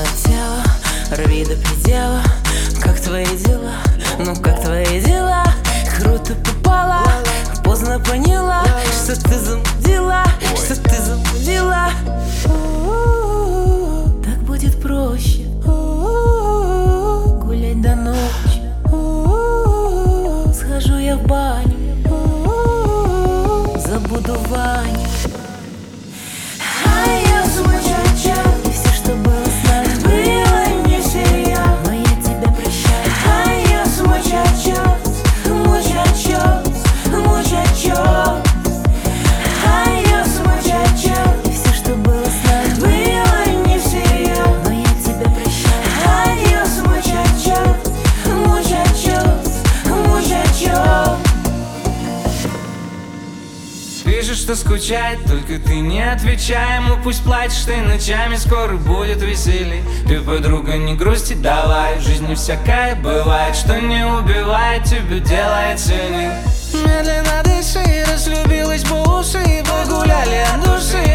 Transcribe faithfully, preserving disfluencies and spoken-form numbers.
тело, рви до предела. Как твои дела? Ну как твои дела? Круто попала, поздно поняла, что ты замудила, что ты замудила. Так будет проще гулять до ночи. Схожу я в баню, забуду Ваню. А я сумасшедшая, и все, что было с нами, было не серьезно, но я тебя прощаю. А я сумасшедшая, мучачок, мучачок. А я сумасшедшая, и все, что было с нами, было не серьезно, но я тебя прощаю. А я сумасшедшая, мучачок, мучачок. Пишешь, что скучает, только ты не отвечай ему. Пусть плачешь ты ночами, скоро будет веселье. Ты, подруга, не грусти, давай. В жизни всякое бывает, что не убивает, тебя делает сильней. Медленно дыши, разлюбилась по уши, погуляли от души.